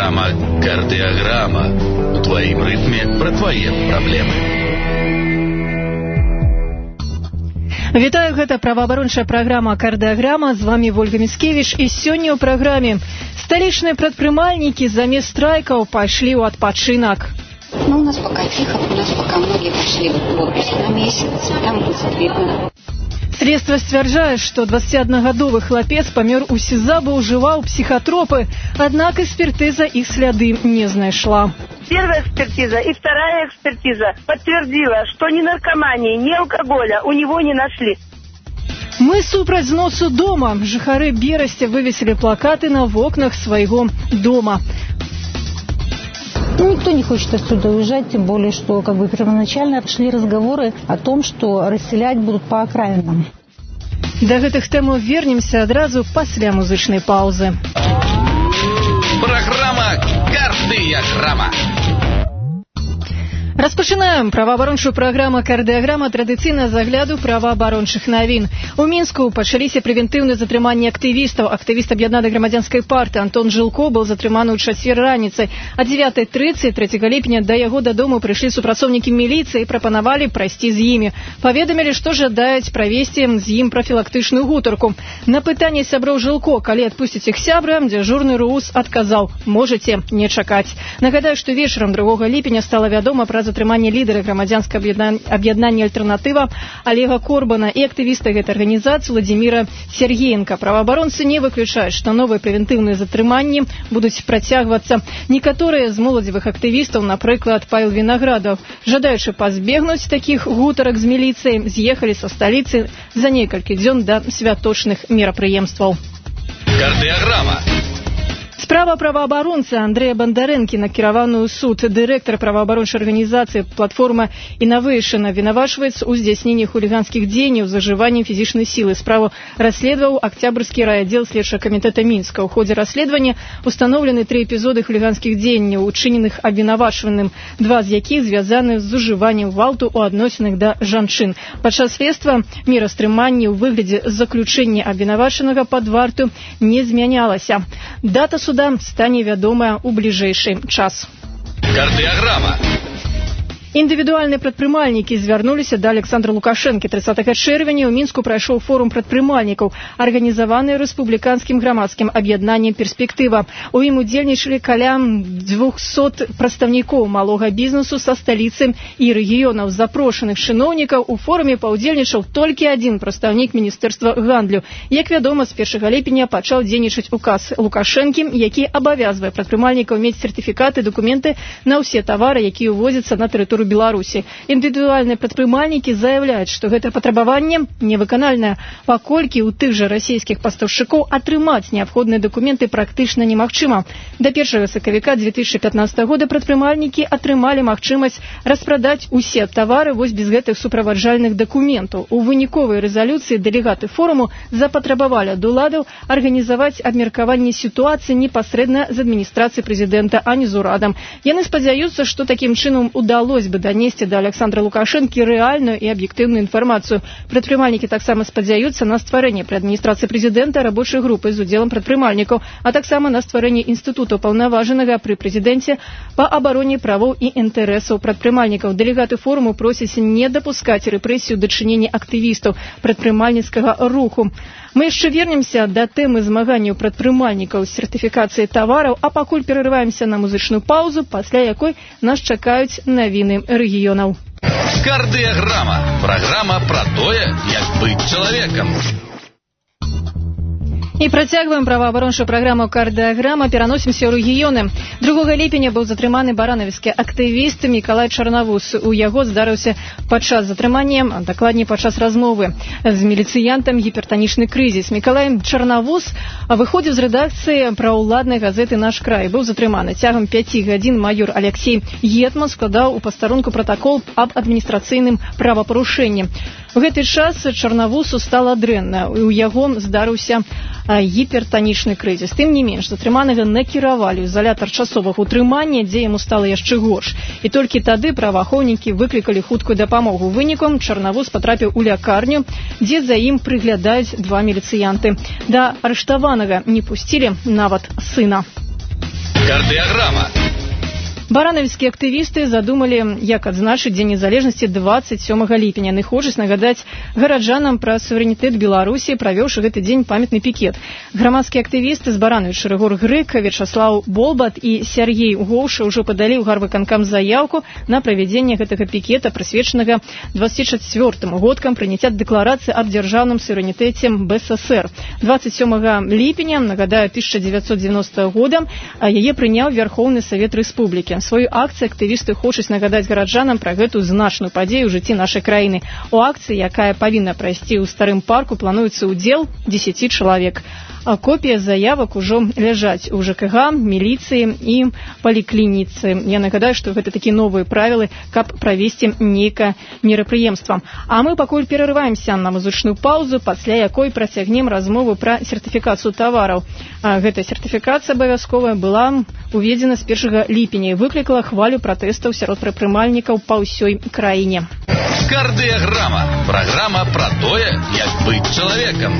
Программа «Кардиограмма». У твоим ритме про твои проблемы. Вітаю, гэта праваабарончая праграма «Кардиограмма». З вами Ольга Міцкевіч. І сёння ў праграме сталічныя прадпрымальнікі замест страйкаў пайшлі ў адпачынак. Ну, у нас пока тихо, у нас пока многие пошли в отпуск на месяц, там будет видно. Следство сцвярджае, што 21-гадовы хлапец памёр у СІЗА, бо ўжываў психотропы, аднак экспертыза іх сляды не знайшла. Первая экспертиза и вторая экспертиза подтвердила, что ни наркомании, ни алкоголя у него не нашли. Мы супраць зносу дома. Жыхары Берасця вывесілі плакаты на окнах своего дома. Ну, никто не хочет отсюда уезжать, тем более, что первоначально шли разговоры о том, что расселять будут по окраинам. До гэтых тэмаў вернемся адразу пасля музычнай паўзы. Программа «Кардиограмма». Распачынаем праваабарончую праграму «Кардиограмма» традыцыйна з агляду праваабарончых навін. У Мінску пачаліся прэвентыўныя затрыманні актывістаў. Актывіст аб'яднанай грамадзянскай партыі Антон Жылко быў затрыманы ў чацвер раніцай. О 9:30 3 ліпеня да яго дадому прыйшлі супрацоўнікі міліцыі і прапанавалі прайсці з імі. Паведамілі, што жадаюць правесці з ім прафілактычную гутарку. На пытанне сяброў Жылко, калі адпусціць іх сябра, дзяжурны РУС адказаў: можаце не чакаць. Нагадаю, што вечарам 2 ліпеня стала вядома пра затрыманне лідара грамадзянскага аб'яднання «Альтэрнатыва» Олега Корбана і актывіста гэтай арганізацыі Владзіміра Сергеенка. Праваабаронцы не выключаюць, што новыя прэвентыўныя затрыманні будуць працягвацца. Некаторыя з моладзевых актывістаў, напрыклад, Павел Вінаградов, жадаючы пазбегнуць такіх гутарак з міліцыяй, з'ехалі са сталіцы за некалькі дзён да святочных мерапрыемстваў. Кардиограмма. Справа праваабаронцы Андрэя Бандарэнкі накіраваную ў суд. Дырэктар праваабарончай арганізацыі «Платформа Інавэйшн» абвінавачваецца ў здзяйсненні хуліганскіх дзеянняў з зажываннем фізічнай сілы. Справу расследаваў Октябрьскі райаддзел следчага камітэта Мінска. У ходзе расследавання устаноўлены 3 эпізоды хуліганскіх дзеянняў, учыненых абвінавачваным, 2 з якіх звязаны з ужываннем гвалту ў адносінах да жанчын. Падчас следства мера стрымання ў выглядзе заключэння абвінавачанага пад варту не змянялася. Дата суда стане вядомая ў бліжэйшы час. Кардиограмма. Індывідуальныя прадпрымальнікі звярнуліся да Александра Лукашэнкі. 30 чэрвеня ў Мінску прайшоў форум прадпрымальнікаў, арганізаваны рэспубліканскім грамадскім аб'яднаннем «Перспектыва». У ім удзельнічалі каля 200 прадстаўнікоў малога бізнесу са сталіцы і рэгіёнаў. З запрошаных чыноўнікаў у форуме паўдзельнічаў толькі адзін прадстаўнік міністэрства гандлю. Як вядома, з 1 ліпеня пачаў дзейнічаць указ Лукашэнкі, які абавязвае прадпрымальнікаў мець сертыфікаты, дакументы на ўсе тавары, якія ўвозяцца на тэрыторыю Беларусі. Індывідуальныя прадпрымальнікі заяўляюць, што гэта патрабаванне невыканальнае, паколькі ў тых жа расійскіх пастаўшчыкоў атрымаць неабходныя дакументы практычна немагчыма. Да 1 сакавіка 2015 года прадпрымальнікі атрымалі магчымасць распрадаць усе тавары вось без гэтых суправаджальных дакументаў. У выніковай рэзалюцыі дэлегаты форуму запатрабавалі ад уладаў арганізаваць абмеркаванне сітуацыі непасрэдна з адміністрацыі прэзідэнта, а не з урадам. Яны спадзяюцца, што такім чынам удалось бы данесці да Александра Лукашэнкі рэальную і аб'ектыўную інфармацыю. Прадпрымальнікі таксама спадзяюцца на стварэнне пры адміністрацыі прэзідэнта рабочай групы з удзелам прадпрымальнікаў, а таксама на стварэнне інстытуту паўнаважанага пры прэзідэнце па абароне правоў і інтарэсаў прадпрымальнікаў. Дэлегаты форуму просяць не дапускаць рэпрэсію дачынення актывістаў прадпрымальніцкага руху. Мы яшчэ вернемся да тэмы змаганняў прадпрымальнікаў з сертыфікацыяй тавараў, а пакуль перарываемся на музычную паўзу, пасля якой нас чакаюць навіны рэгіёнаў. Кардиограмма. Программа про тое, як быць чалавекам. І працягваем праваабарончую праграму «Кардиограмма». Пераносімся ў рэгіёны. 2 ліпеня быў затрыманы баранавіцкі актывіст Мікалай Чарнавус. У яго здарыўся падчас затрымання, а дакладней падчас размовы з міліцыянтам гіпертанічны крызіс. Мікалай Чарнавус выходзіў з рэдакцыі праўладнай газеты «Наш край». Быў затрыманы. Цягам 5 гадзін майор Алексей Гетман складаў у пастарунку пратакол аб адміністрацыйным правапарушэнні. У гэты час Чарнавусу стала дрэнна. У яго здарыўся гіпертанічны крызіс. Тым не менш, затрыманага накіравалі ў изолятар часовага утрымання, дзе яму стала яшчэ горш. І толькі тады праваахоўнікі выклікалі хуткую дапамогу. Вынікам Чарнавус патрапіў у лякарню, дзе за ім прыглядаюць 2 міліцыянты. Да арыштаванага не пусцілі нават сына. Кардыаграма. Баранавіцкія актывісты задумалі, як адзначыць Дзень незалежнасці 27 ліпеня. Яны хочуць нагадаць гараджанам пра суверэнітэт Беларусі, правёўшы гэты дзень памятны пікет. Грамадскія актывісты з Барановіча, Рыгор Грык, Вячаслаў Болбат і Сяргей Гоўша ўжо падалі ў гарвыканкам заяўку на правядзенне гэтага пікета, прысвечанага 24-м годкам прыняцця дэкларацыі аб дзяржаўным суверэнітэце БССР. 27 ліпеня, нагадаю, 1990 года, яе прыняў Верхоўны Савет Рэспублікі. Сваю акцыю актывісты хочуць нагадаць гараджанам пра гэтую значную падзею ў жыцці нашай краіны. У акцыі, якая павінна прайсці ў Старым парку, плануецца ўдзел 10 чалавек. Копія заявак ужо ляжаць у ЖКГ, міліцыі і паліклініцы. Я нагадаю, што гэта такія новыя правілы, каб правесці нейкае мерапрыемства. А мы пакуль перарываемся на музычную паузу, пасля якой працягнем размову пра сертыфікацыю тавараў. Гэтая сертыфікацыя абавязковая была уведзена з 1 ліпеня і выклікала хвалю пратэстаў сярод прадпрымальнікаў па ўсёй краіне. Кардыаграма. Праграма пра тое, як быць чалавекам.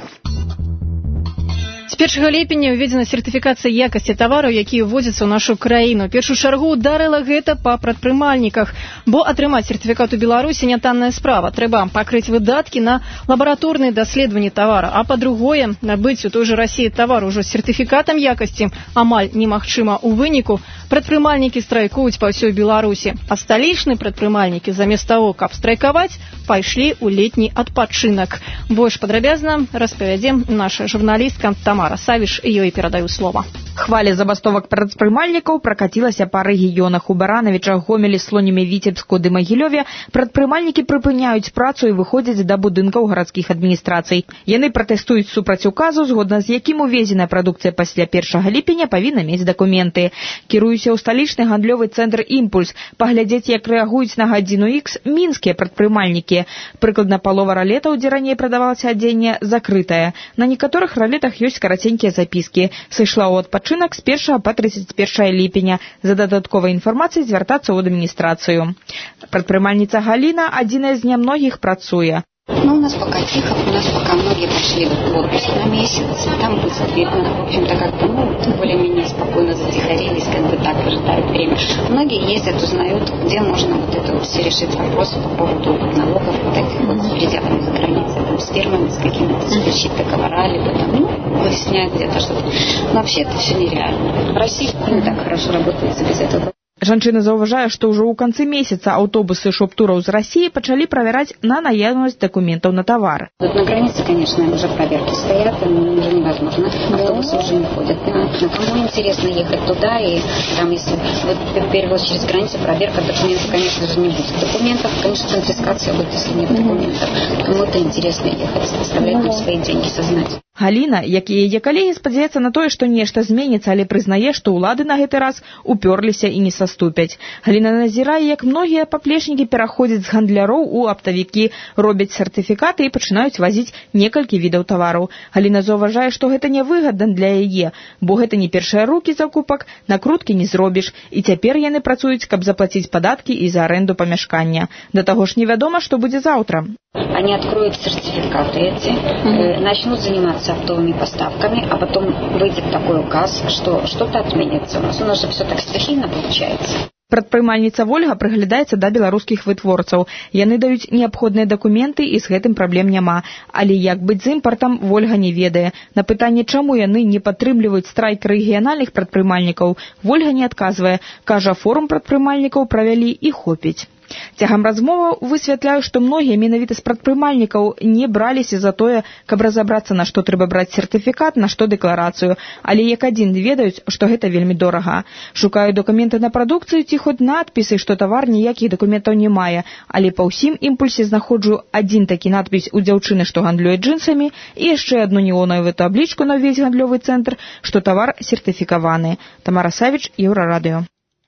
З 1 ліпеня ўведзена сертыфікацыя якасці тавараў, якія ўводзяцца ў нашу краіну. Першую чаргу ударыла гэта па прадпрымальніках, бо атрымаць сертыфікат у Беларусі не танная справа. Трэба пакрыць выдаткі на лабараторныя даследаванні тавара, а па-другое, набыць у той жа Расіі тавар ужо з сертыфікатам якасці амаль немагчыма. У выніку прадпрымальнікі страйкуюць па ўсёй Беларусі, а сталічныя прадпрымальнікі замест таго, каб страйкаваць, пайшлі ў летні адпачынак. Больш падрабязна распавядзе наша журналістка Тамара Савіш, і ёй перадаю слова. Хваля забастовак прадпрымальнікаў пракацілася па рэгіёнах. У Баранавічах, Гомелі, Слонімі, Віцебску ды Магілёве прадпрымальнікі прыпыняюць працу і выходзяць да будынкаў гарадскіх адміністрацый. Яны пратэстуюць супраць указу, згодна з якім увезеная прадукцыя пасля 1 ліпеня павінна мець дакументы. Кіруюся ў сталічны гандлёвы цэнтр «Імпульс» паглядзець, як рэагуюць на гадзіну Х мінскія прадпрымальнікі. Прыкладна палова ралетаў, дзе раней прадавалася адзенне, закрытая. На некаторых ралетах ёсць караценькія запіскі. Сышла ў адпачынак з 1 па 31 ліпеня. За дадатковай інфармацыяй звяртацца ў адміністрацыю. Прадпрымальніца Галіна адзіная з нямногіх працуе. Ну, у нас пока тихо, у нас пока многие пошли в отпуск на месяц, там будет видно, в общем-то, как бы, более-менее спокойно затихарились, как бы так ожидают время. Многие ездят, узнают, где можно вот это вот все решить вопросы по поводу налогов, вот таких вот с пределами за границей, там, с фирмами, с какими-то, заключить договора, либо там, выяснять где-то что-то. Но вообще это все нереально. В России не так хорошо работается без этого. Жанчына заўважае, што ўжо ў канцы месяца аўтобусы шоп-тураў з Расіі пачалі правяраць на наяўнасць дакументаў на тавар. Вот на границе, конечно, уже проверки стоят, там уже невозможно. Автобусы уже не ходят. Кому интересно ехать туда, и там, если перевоз через границу, проверка документов, конечно же, не будет. Документов, конечно, конфискация будет, если нет документов. Кому-то интересно ехать, оставлять там свои деньги, сознать. Галіна, як і яе калегі, спадзяецца на тое, што нешта зменіцца, але прызнае, што ўлады на гэты раз упёрліся і не саступяць. Галіна назірае, як многія паплечнікі пераходзяць з гандляроў у аптавікі, робяць сертыфікаты і пачынаюць вазіць некалькі відаў тавараў. Галіна заўважае, што гэта нявыгадна для яе, бо гэта не першыя рукі закупак, накруткі не зробіш, і цяпер яны працуюць, каб заплаціць падаткі і за аренду памяшкання. Да таго ж невядома, што будзе заўтра. Они откроют сертификаты эти, начнут заниматься оптовыми поставками, а потом выйдет такой указ, что что-то отменится. У нас же все так стихийно получается. Прадпрымальніца Вольга прыглядаецца да беларускіх вытворцаў. Яны даюць неабходныя дакументы, і з гэтым праблем няма. Але як быць з імпартам, Вольга не ведае. На пытанне, чаму яны не падтрымліваюць страйк рэгіянальных прадпрымальнікаў, Вольга не адказвае. Кажа, форум прадпрымальнікаў правялі і хопіць. Цягам размоваў высвятляю, што многія менавіта з прадпрымальнікаў не браліся за тое, каб разабрацца, на што трэба браць сертыфікат, на што дэкларацыю, але як адзін ведаюць, што гэта вельмі дорага. Шукаю дакументы на прадукцыю ці хоць надпісы, што тавар ніякіх дакументаў не мае, але па ўсім імпульсе знаходжу адзін такі надпіс у дзяўчыны, што гандлюе джинсамі, і яшчэ адну неонавую таблічку на ўвесь гандлёвы цэнтр, што тавар сертыфікаваны. Тамара Савіч, Еўрарадыё.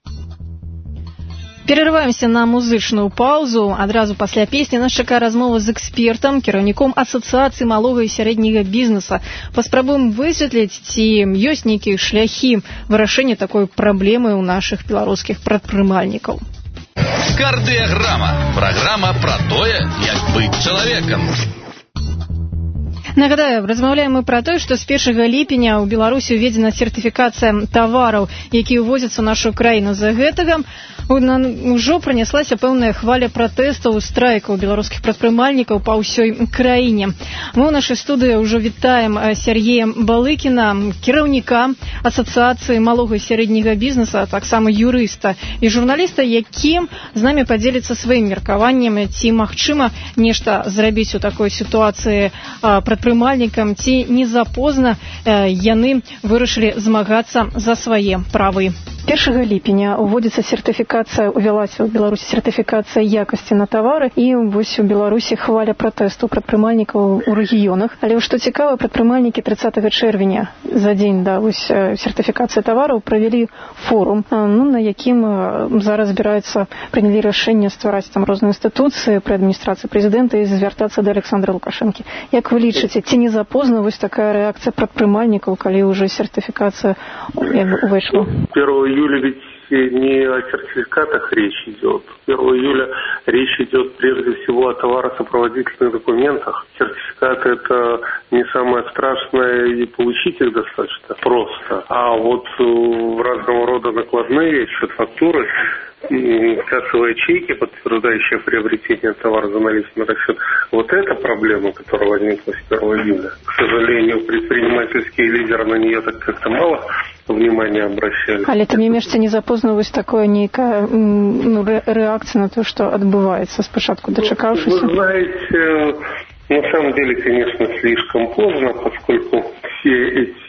Перерываемся на музычную паузу. Адразу пасля песні нас чакае размова з экспертам, кіраўніком асацыяцыі малога і сярэдняга бізнеса. Паспрабуем высветліць, ці ёсць нейкія шляхі вырашэння такой праблемы ў нашых беларускіх прадпрымальнікаў. Кардыаграма. Праграма пра тое, як быць чалавекам. Нагадаю, размаўляем мы пра тое, што з 1 ліпеня ў Беларусі ўведзена сертыфікацыя тавараў, якія ўвозяцца ў нашу краіну. За гэтага ўжо пранеслася пэўная хваля пратэстаў, страйкаў беларускіх прадпрымальнікаў па ўсёй краіне. Мы ў нашай студыі ўжо вітаем Сергея Балыкіна, кіраўніка Асацыяцыі малога і сярэдняга бізнеса, таксама юрыста і журналіста, якім з намі падзеліцца сваім меркаваннем, ці магчыма нешта зрабіць у такой сітуацыі прадпрымальнікам, ці не запозна яны вырашылі змагацца за свае правы. 1 ліпеня уводзіцца сертыфікацыя, увялася ў Беларусі сертыфікацыя якасці на тавары, і вось у Беларусі хваля пратэсту прадпрымальнікаў у рэгіёнах. Але што цікава, прадпрымальнікі 30 чэрвеня, за дзень да вось сертыфікацыі тавараў, правялі форум, на якім зараз збіраюцца, прынялі рашэнне ствараць там розныя інстытуцыі пры адміністрацыі прэзідэнта і звяртацца да Александра Лукашэнкі. Як вы лічыце, ці не запозна вось такая рэакцыя прадпрымальнікаў, калі ўжо сертыфікацыя увайшла? 1 июля ведь не о сертификатах речь идет. 1 июля речь идет прежде всего о товаросопроводительных документах. Сертификаты – это не самое страшное, и получить их достаточно просто. А вот разного рода накладные счет-фактуры, кассовые чеки, подтверждающие приобретение товара за наличный расчет. Вот эта проблема, которая возникла с 1 июля. К сожалению, предпринимательские лидеры на нее так как-то мало внимания обращали. Але тым не менш, не запозна вось такое нейкая реакция на то, что отбывается спочатку, дочекавшись? Вы знаете, на самом деле, конечно, слишком поздно, поскольку все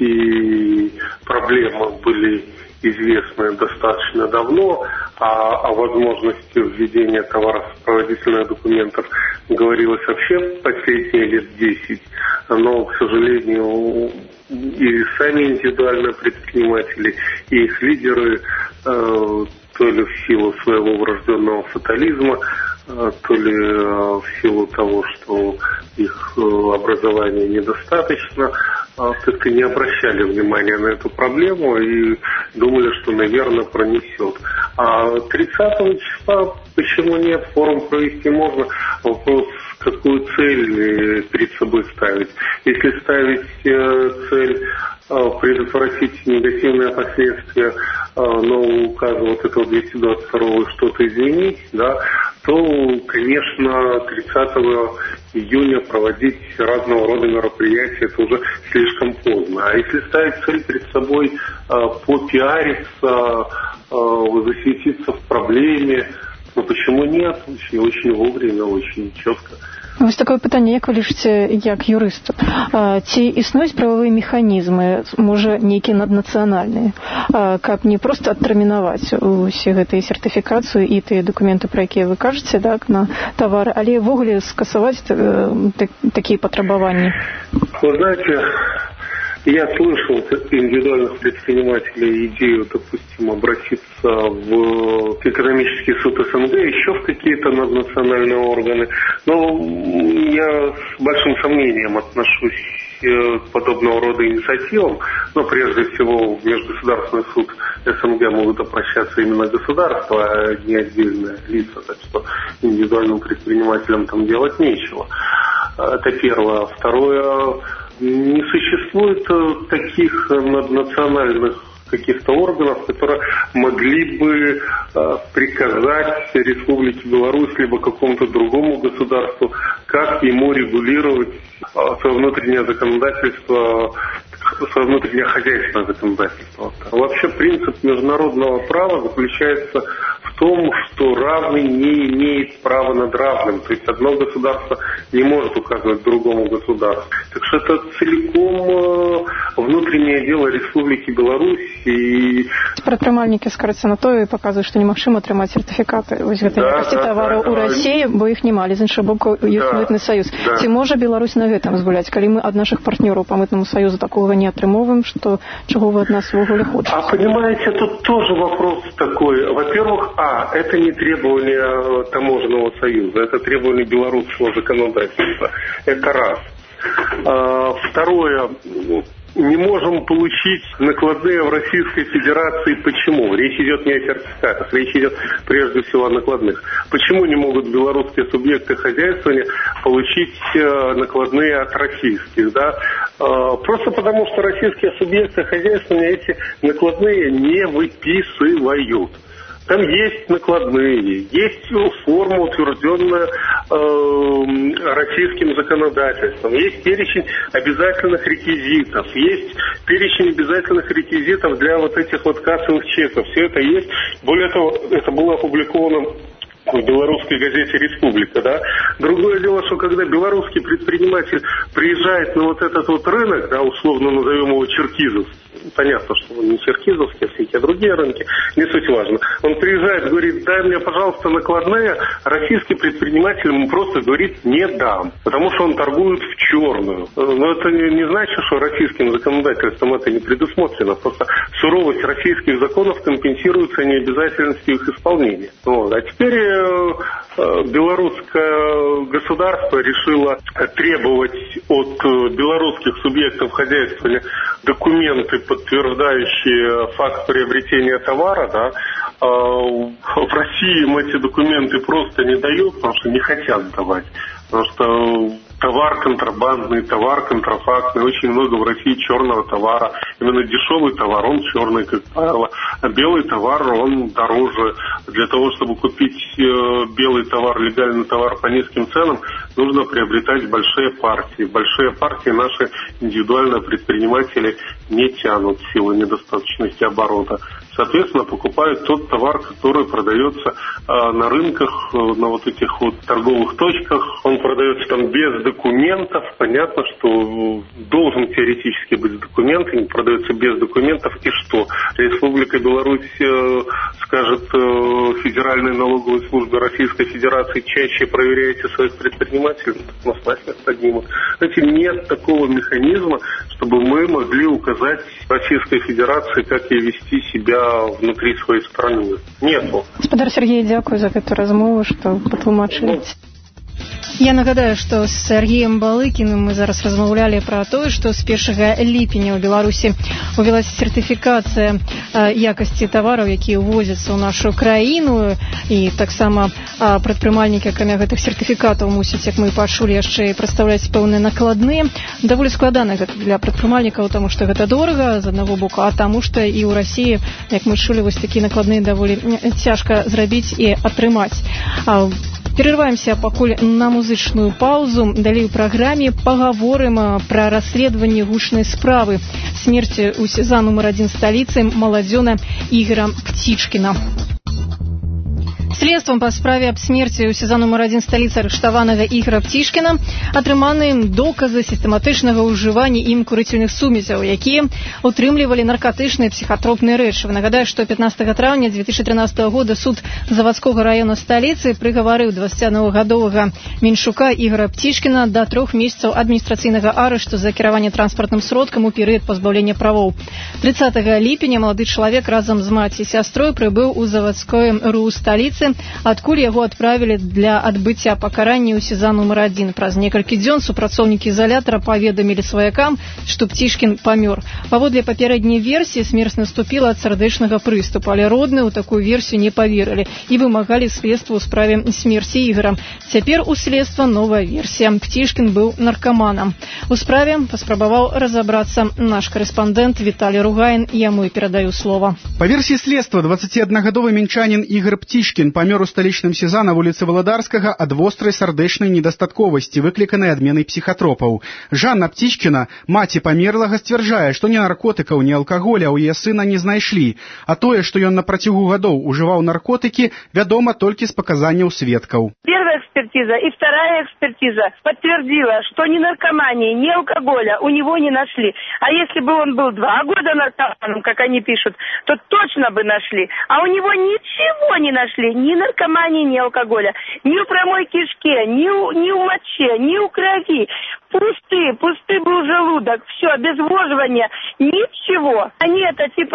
эти проблемы были известны достаточно давно, а о возможности введения товаросопроводительных документов говорилось вообще последние лет 10. Но, к сожалению, и сами индивидуальные предприниматели, и их лидеры, то ли в силу своего врожденного фатализма, то ли в силу того, что их образования недостаточно, как-то не обращали внимания на эту проблему и думали, что, наверное, пронесет. А 30 числа почему нет? Форум провести можно. Вопрос, какую цель перед собой ставить. Если ставить цель предотвратить негативные последствия нового указа вот этого 222 что-то изменить, да, то, конечно, 30 июня проводить разного рода мероприятия это уже слишком поздно. А если ставить цель перед собой попиариться, засветиться в проблеме, ну почему нет? Очень вовремя, очень четко. Вось такое пытанне, як вы лічыце, як юрысту, ці існуюць прававыя механізмы, можа, нейкія наднацыянальныя, каб не проста адтэрмінаваць усе гэтыя сертыфікацыю і тыя дакументы, пра якія вы кажаце, так, на тавары, але ввогуле скасаваць такія патрабаванні? Вы знаете, я слышал от индивидуальных предпринимателей идею, допустим, обратиться в экономический суд СНГ, еще в какие-то наднациональные органы. Но я с большим сомнением отношусь к подобного рода инициативам. Но прежде всего в Межгосударственный суд СНГ могут обращаться именно государства, а не отдельные лица. Так что индивидуальным предпринимателям там делать нечего. Это первое. Второе. Не существует таких наднациональных каких-то органов, которые могли бы приказать Республике Беларусь либо какому-то другому государству, как ему регулировать свое внутреннее законодательство, свое внутреннее хозяйственное законодательство. Вообще принцип международного права заключается в том, что равный не имеет права над равным. То есть одно государство не может указывать другому государству. Так что это целиком внутреннее дело Республики Беларусь. И... Прадпрымальнікі скарацца на тое і паказваюць, што немагчыма атрымаць сертыфікаты вось гэтай якасці тавараў у Расіі, бо іх не малі. З іншага боку, ёсць мытны саюз. Ці можа Беларусь на гэтым згуляць, калі мы ад нашых партнёраў по мытнаму саюзу такого не атрымоўваем, што чаго вы ад нас ввогуле хочаце? А понимаете, тут тоже вопрос такой. Во-первых, это не требование таможенного союза, это требование белорусского законодательства. Это раз. Второе, не можем получить накладные в Российской Федерации. Почему? Речь идет не о сертификатах, речь идет прежде всего о накладных. Почему не могут белорусские субъекты хозяйствования получить накладные от российских? Да? Просто потому, что российские субъекты хозяйствования эти накладные не выписывают. Там есть накладные, есть форма, утвержденная российским законодательством, есть перечень обязательных реквизитов, есть перечень обязательных реквизитов для вот этих вот кассовых чеков. Все это есть. Более того, это было опубликовано в белорусской газете «Республика», да. Другое дело, что когда белорусский предприниматель приезжает на вот этот вот рынок, да, условно назовем его черкизовский, понятно, что он не черкизовский, а всякие другие рынки, не суть важно. Он приезжает, говорит: дай мне, пожалуйста, накладные. Российский предприниматель ему просто говорит: не дам, потому что он торгует в черную. Но это не значит, что российским законодательством это не предусмотрено. Просто суровость российских законов компенсируется необязательностью их исполнения. Вот. А теперь белорусское государство решило требовать от белорусских субъектов хозяйствования документы, подтверждающие факт приобретения товара, да. В России им эти документы просто не дают, потому что не хотят давать. Потому что товар контрабандный, товар контрафактный, очень много в России черного товара. Именно дешевый товар, он черный, как правило. А белый товар, он дороже. Для того, чтобы купить белый товар, легальный товар по низким ценам, нужно приобретать большие партии. Большие партии наши индивидуальные предприниматели не тянут в силу недостаточности оборота. Соответственно, покупают тот товар, который продается на рынках, на вот этих вот торговых точках. Он продается там без документов. Понятно, что должен теоретически быть документ, не продается без документов. И что? Республика Беларусь скажет Федеральной налоговой службе Российской Федерации: чаще проверяйте своих предпринимателей, на снастях поднимут. Знаете, нет такого механизма, чтобы мы могли указать Российской Федерации, как ей вести себя внутри своей страны. Нету. Гаспадар Сергей, дзякуй за эту размову, што патлумачылі. Я нагадаю, што з Сергеем Балыкіным мы зараз размаўлялі пра тое, што з 1 ліпеня ў Беларусі увялася сертыфікацыя якасці тавараў, якія ўвозяцца ў нашу краіну, і таксама прадпрымальнікі, акрамя гэтых сертыфікатаў, мусяць, як мы пачулі, яшчэ і прадстаўляць пэўныя накладныя. Даволі складана гэта для прадпрымальнікаў, таму што гэта дорага з аднаго боку, а таму што і ў Расіі, як мы чулі, вось такія накладныя даволі цяжка зрабіць і атрымаць. Перерываемся пакуль на музычную паузу. Далей у праграме пагаворым пра расследаванне гучнай справы смерці у СІЗА нумар 1 сталіцы маладзёна Ігора Птічкіна. Следствам па справе аб смерці ў СІЗА нумар 1 сталіцы арыштаванага Ігора Птічкіна атрыманы доказы сістэматычнага ўжывання ім курыцельных сумесяў, якія утрымлівалі наркатычныя псіхатропныя рэчывы. Нагадаю, што 15 траўня 2013 года суд завадскога раёна сталіцы прыгаварыў 21-гадовага меншука Ігора Птічкіна да 3 месяцаў адміністрацыйнага арышту за кіраванне транспартным сродкам у перыяд пазбаўлення правоў. 30 ліпеня малады чалавек разам з маці і сястрой прыбыў у завадское РУ сталіцы, адкуль яго адправілі для адбыцця пакарання ў СІЗА нумар 1. Праз некалькі дзён супрацоўнікі изалятара паведамілі сваякам, што Птічкін памёр. Паводле папярэдняй версіі, смерць наступіла ад сардэчнага прыступу, але родныя ў такую версію не паверылі і вымагалі следства ў справе смерці Ігора. Цяпер у следства новая версія. Птічкін быў наркаманам. У справе паспрабаваў разабрацца наш корэспандэнт Віталій Ругаін, яму і перадаю слова. Па версіі следства, 21-гадовы мінчанін Ігор Птічкін памёр у сталічным СІЗА на вуліцы Валадарскага ад вострай сардэчнай недастатковасці, выкліканай адменай псіхатропаў. Жанна Птічкіна, маці памерлага, сцвярджае, што ні наркотыкаў, ні алкаголя ў яе сына не знайшлі, а тое, што ён на працягу гадоў ужываў наркотыкі, вядома толькі з паказанняў сведкаў. Первая экспертиза и вторая экспертиза подтвердила, что ни наркомании, ни алкоголя у него не нашли. А если бы он был 2 года наркоманом, как они пишут, то точно бы нашли. А у него ничего не нашли, ни наркомании, ни алкоголя, ни у прямой кишке, ни у моче, ни у крови. Пустый был желудок, все, обезвоживание, ничего. Они это типа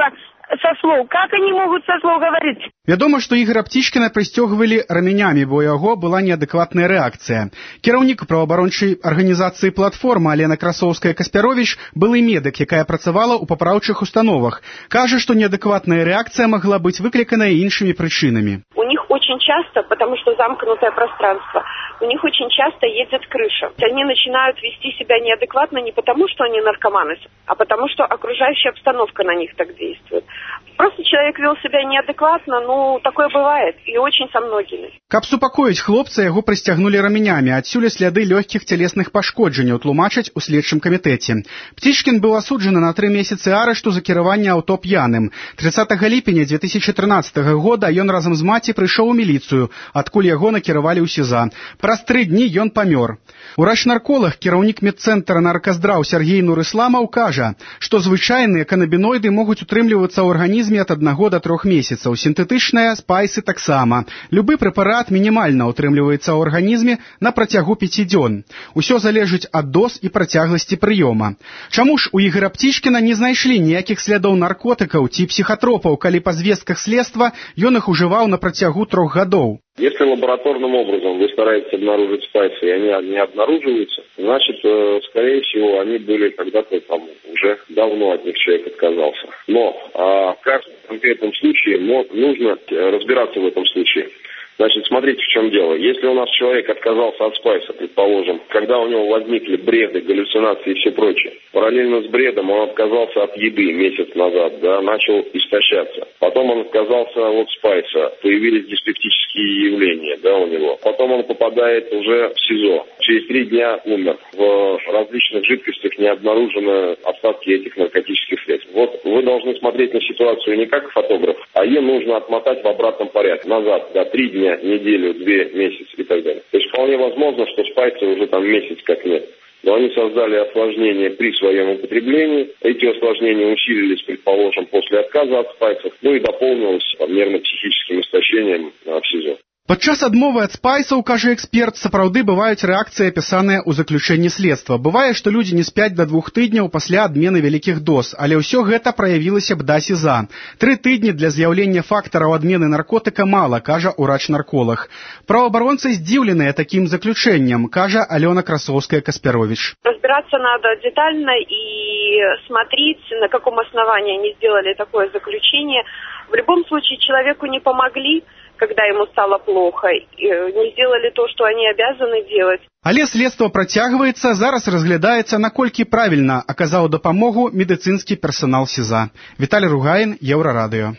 со слов. Как они могут со слов говорить? Вядома, што Ігора Птічкіна прысцёгвалі рамянямі, бо ў яго была неадэкватная рэакцыя. Кіраўнік праваабарончай арганізацыі «Платформа» Алена Красоўская-Каспяровіч, былы медык, якая працавала ў папраўчых установах, кажа, што неадэкватная рэакцыя магла быць выкліканая іншымі прычынамі. У них очень часто, потому что замкнутое пространство, у них очень часто едет крыша. Они начинают вести себя неадекватно не потому, что они наркоманы, а потому, что окружающая обстановка на них так действует. Просто человек вел себя неадекватно, такое бывает, и очень со многими. Каб супакоіць хлопца, яго прысцягнулі рамянямі, адсюль сляды лёгкіх цялесных пашкоджанняў, тлумачаць у следчым камітэце. Птічкін быў асуджаны на 3 месяцы арышту за кіраванне аўто п'яным. 30 ліпеня 2013 года ён разам з маці прыйшоў у міліцыю, адкуль яго накіравалі ў СІЗА. Праз 3 дні ён памёр. Урач-нарколог, кіраўнік медцэнтра нарказдраў Сергей Нурысламаў кажа, што звычайныя канабіноіды могуць утрымлівацца ў арганізме ад 1 до 3 месяцаў. Сінтэтычныя спайсы таксама. Любы прэпарат мінімальна утрымліваецца ў арганізме на працягу 5 дзён. Усё залежыць ад доз і працягласці прыёма. Чаму ж у Ігора Птічкіна не знайшлі ніякіх слядоў наркотыкаў ці псіхатропаў, калі па звестках следства ён іх ужываў на працягу 3 гадоў? Если лабораторным образом вы стараетесь обнаружить спайсы, и они не обнаруживаются, значит, скорее всего, они были когда-то там, уже давно от них человек отказался. Но в каждом конкретном случае нужно разбираться в этом случае. Значит, смотрите, в чем дело. Если у нас человек отказался от спайса, предположим, когда у него возникли бреды, галлюцинации и все прочее, параллельно с бредом он отказался от еды месяц назад, начал истощаться. Потом он отказался от спайса, появились диспептические явления, у него. Потом он попадает уже в СИЗО. Через 3 дня умер. В различных жидкостях не обнаружены остатки этих наркотических средств. Вот вы должны смотреть на ситуацию не как фотограф, а ее нужно отмотать в обратном порядке. Назад, 3 дня, неделю, 2 месяца и так далее. То есть вполне возможно, что спайса уже там месяц как нет. Но они создали осложнения при своем употреблении. Эти осложнения усилились, предположим, после отказа от спайсов, и дополнилось нервно-психическим истощением в СИЗО. Падчас адмовы ад спайсаў, кажа эксперт, сапраўды бываюць рэакцыі, апісаныя ў заключэнні следства. Бывае, што людзі не спяць да 2 тыдняў пасля адмены вялікіх доз, але ўсё гэта праявілася б да СІЗА. 3 тыдні для з'яўлення фактараў адмены наркотыка мала, кажа урач-нарколог. Праваабаронцы здзіўленыя такім заключэннем, кажа Алена Красоўская-Каспяровіч. Разбираться надо детально и смотреть, на каком основании они сделали такое заключение. В любом случае человеку не помогли, когда ему стало плохо, не сделали то, что они обязаны делать. Але следства працягваецца, зараз разглядаецца, наколькі правільна аказаў дапамогу медыцынскі персанал СІЗА. Віталій Ругаін, Еўрарадыё.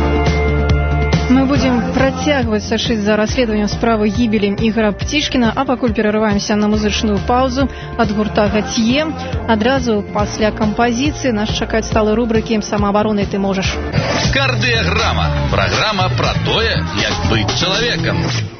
Мы будем працягваць сачыць за расследаваннем справы гібелі Ігора Птічкіна, а пакуль перарываемся на музычную паузу ад гурта «Гатье». Адразу пасля кампазіцыі нас чакаюць сталыя рубрыкі «Самаабаронай ты можаш». Кардыяграма. Праграма пра тое, як быць чалавекам.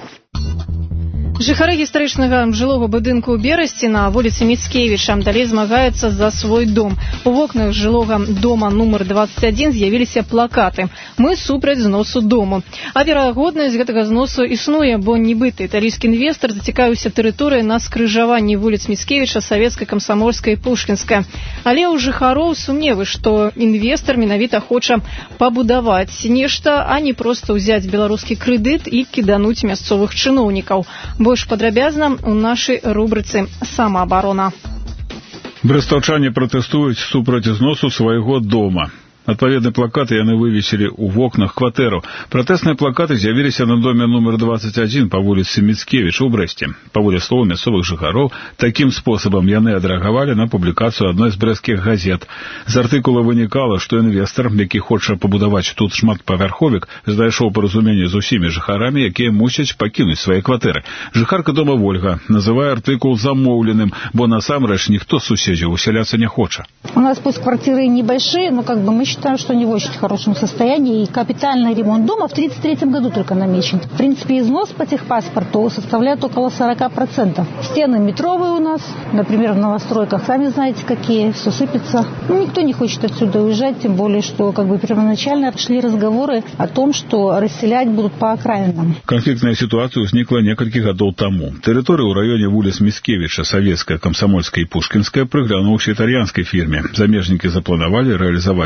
Жыхары гістарычнага жылога будынку ў Берасці на вуліцы Міцкевіча далі змагаюцца за свой дом. У вокнах жылога дома нумар 21 з'явіліся плакаты «Мы супраць зносу дому». А верагоднасць гэтага зносу існуе, бо нібыта італійскі інвестар зацікавіўся тэрыторыяй на скрыжаванні вуліц Міцкевіча, Савецкай, Камсамольскай і Пушкінскай. Але ў жыхароў сумневы, што інвестар менавіта хоча пабудаваць нешта, а не проста ўзяць беларускі крэдыт і кідануць мясцовых чыноўнікаў. Больш падрабязна ў нашай рубрыцы «Самаабарона». Брэстаўчане пратэстуюць супраць зносу свайго дома. Адпаведныя плакаты яны вывесілі ў вокнах кватэру. Пратэсныя плакаты з'явіліся на доме нумар 21 па вуліцы Міцкевіча ў Брэсце. Паводле слоў мясцовых жыхароў, такім спосабам яны адрэагавалі на публікацыю адной з брэсцкіх газет. З артыкула вынікала, што інвестар, які хоча пабудаваць тут шматпавярховік, знайшоў паразуменне з усімі жыхарамі, якія мусяць пакінуць свае кватэры. Жыхарка дома Вольга называе артыкул замоўленым, бо насамрэч ніхто з суседзяў усяляцца не хоча. У нас пусть квартиры небольшие, но мы считаем, что они в очень хорошем состоянии. И капитальный ремонт дома в 1933 году только намечен. В принципе, износ по техпаспорту составляет около 40%. Стены метровые у нас. Например, в новостройках, сами знаете, какие. Все сыпется. Никто не хочет отсюда уезжать, тем более, что первоначально шли разговоры о том, что расселять будут по окраинам. Конфликтная ситуация возникла несколько годов тому. Территория в районе улиц Міцкевіча, Советская, Комсомольская и Пушкинская приглянулась итальянской фирме. Замежники запланировали реализовать тут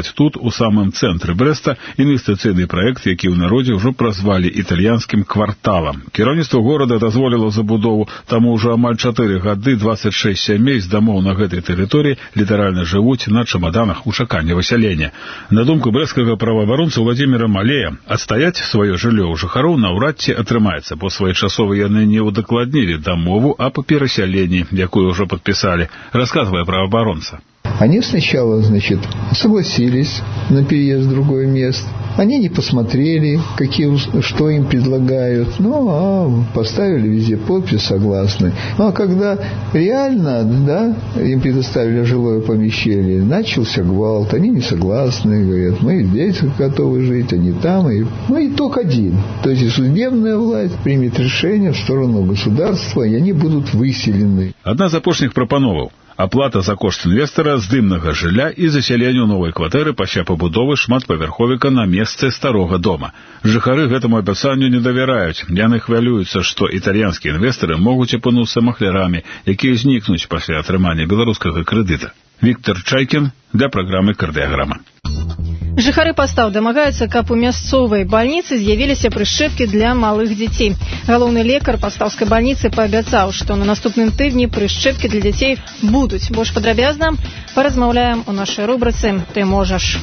ў самым цэнтры Брэста інвестыцыйны праект, які ў народзе ўжо празвалі італьянскім кварталам. Кіраўніцтва горада дазволіла забудову, таму ўжо амаль 4 гады 26 сямей з дамоў на гэтай тэрыторыі літаральна жывуць на чамаданах у чаканні высялення. На думку брэсцкага праваабаронца Владзіміра Малея, адстаяць сваё жыллё ў жыхароў наўрад ці атрымаецца, бо своечасова яны не удакладнілі дамову аб перасяленні, якую ўжо падпісалі, расказвае праваабаронца. Они сначала, согласились на переезд в другое место. Они не посмотрели, что им предлагают. Поставили везде подпись, согласны. А когда реально, им предоставили жилое помещение, начался гвалт. Они не согласны, говорят, мы здесь готовы жить, они там. Итог один. То есть судебная власть примет решение в сторону государства, и они будут выселены. Одна з апошніх прапановаў. Аплата за кошт інвестара здымнага жылля і засяленню новай кватэры пасля пабудовы шматпавярховіка на месцы старога дома. Жыхары гэтаму абяцанню не давяраюць. Яны хвалююцца, што італьянскія інвестары могуць апынуцца махлярамі, якія знікнуць пасля атрымання беларускага крэдыта. Віктор Чайкін для праграмы «Кардыяграма». Жыхары Пастаў дамагаюцца, каб у мясцовай бальніцы з'явіліся прышчэпкі для малых дзяцей. Галоўны лекар пастаўскай бальніцы паабяцаў, што на наступным тыдні прышчэпкі для дзяцей будуць. Больш падрабязна паразмаўляем у нашай рубрыцы «Ты можаш».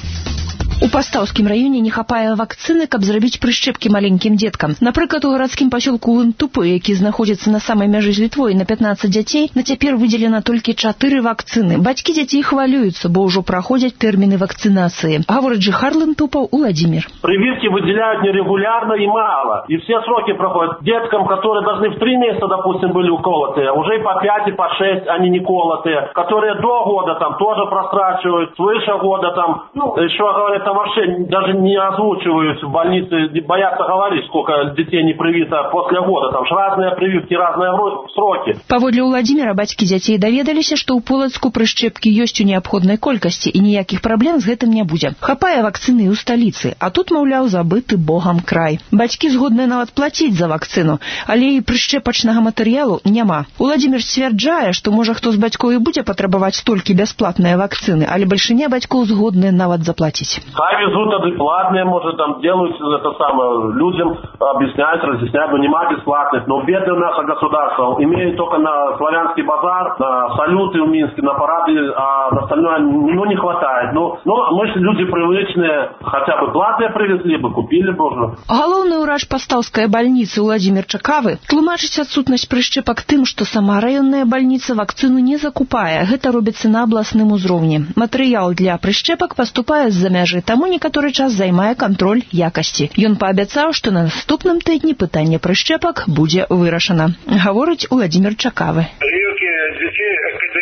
У Пастаўскім раёне не хапае вакцыны, каб зрабіць прышчэпкі маленькім дзеткам. Напрыклад, у гарадскім пасёлку Лынтупы, які знаходзіцца на самай мяжы з Літвой, на 15 дзяцей, на цяпер выдзелена толькі 4 вакцыны. Бацькі дзяцей хвалююцца, бо ўжо праходзяць тэрміны вакцынацыі. Гаворыць жыхар Лынтупаў Владимир. Прививки выделяют нерегулярно и мало. И все сроки проходят. Деткам, которые должны в 3 месяца, допустим, были уколотые, уже и по 5, и по 6 они не колотые. Которые до года тоже прострачивают, свыше года еще говорят, вообще даже не озвучивают в больнице, боятся говорить, сколько детей не привито после года. Там же разные прививки, разные сроки. Паводле Владимира, бацькі дзяцей даведаліся, што ў Полацку прышчэпкі ёсць у неабходнай колькасці і ніякіх праблем з гэтым не будзе. Хапае вакцыны ў сталіцы, а тут, маўляў, забыты Богам край. Бацькі згодныя нават плаціць за вакцыну, але і прышчэпачнага матэрыялу няма. Владимир сцвярджае, што можа хто з бацькоў і будзе патрабаваць толькі бясплатныя вакцыны, але бальшыня бацькоў згодныя нават заплаціць. Везут адекватные, может, делают это самое, людям объясняют, разъясняют, но нема бесплатных. Но бедное наше государство имеет только на славянский базар, на салюты в Минске, на парады, а на остальное не хватает. Но мы же люди привычные, хотя бы платные привезли бы, купили бы уже. Галоўны ўрач Пастаўскай бальніцы Владимир Чакавы тлумачыць адсутнасць прышчэпак тым, што сама раённая бальніца вакцыну не закупае. Гэта робіцца на абласным узроўні. Матэрыял для прышчэпак паступае з-за мяжы, таму некаторы час займае кантроль якасці. Ён паабяцаў, што на наступным тыдні пытанне прышчэпак будзе вырашана. Гаворыць Владимир Чакавы. Прививки детей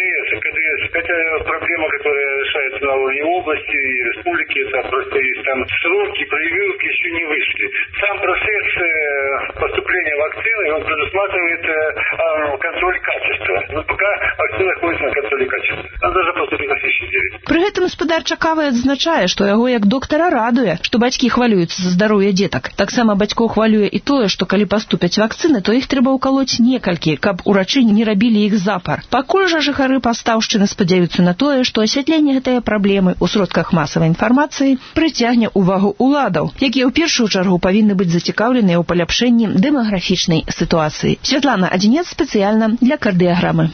КДС. Это проблема, которая решается на уровне области и республики. Там просто есть сроки, прививки еще не вышли. Сам процесс поступления вакцины, он предусматривает контроль качества. Но пока вакцина находится на контроле качества. Она должна поступить на следующий день. Пры гэтым гаспадар Чакавы адзначае, што яго як доктара радуе, што бацькі хвалююцца за здароўе дзетак. Таксама бацькоў хвалюе і тое, што калі паступяць вакцыны, то іх трэба ўкалоць некалькі, каб урачы не рабілі іх запар. Пакуль жа жыхары Пастаўшчыны спадзяюцца на тое, што асвятленне гэтыя праблемы ў сродках масавай інфармацыі прыцягне ўвагу ўладаў, якія ў першую чаргу павінны быць зацікаўленыя ў паляпшэнні дэмаграфічнай сітуацыі. Святлана Адзінец спецыяльна для Кардыяграмы.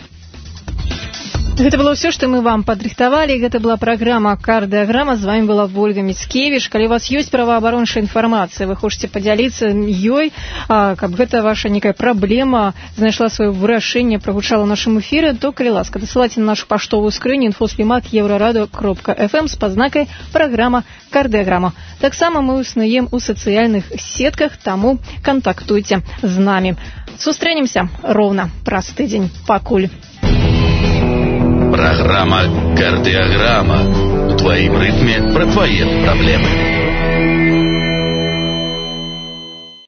Гэта было ўсё, што мы вам падрыхтавалі. Гэта была праграма «Кардыяграма». З вами была Ольга Міцкевіч. Калі у вас ёсць праваабарончая інфармацыя, вы хочаце падзяліцца ёй, каб гэта ваша некая праблема знайшла сваё вырашэнне, прагучала ў нашым эфіры, то, калі ласка, дасылайце на нашу паштовую скрыню info@euroradio.fm з пазнакай «Праграма Кардыяграма». Таксама мы існуем у сацыяльных сетках, таму кантактуйце з намі. Сустрэнемся роўна праз тыдзень. Пакуль. Программа «Кардиограмма». В твоем ритме про твои проблемы.